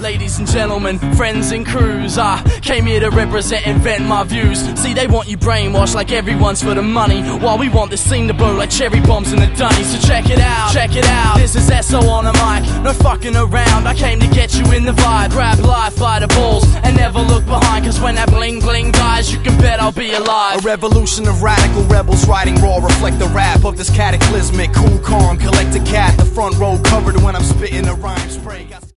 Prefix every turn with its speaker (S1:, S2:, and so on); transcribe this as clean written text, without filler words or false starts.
S1: Ladies and gentlemen, friends and crews, I came here to represent and vent my views. See, they want you brainwashed like everyone's for the money, while we want this scene to blow like cherry bombs in the dunny. So check it out, this is SO on the mic. No fucking around, I came to get you in the vibe. Grab life by the balls and never look behind, cause when that bling bling dies, you can bet I'll be alive.
S2: A revolution of radical rebels riding raw, reflect the rap of this cataclysmic, cool, calm, collect a cat. The front row covered when I'm spitting a rhyme spray.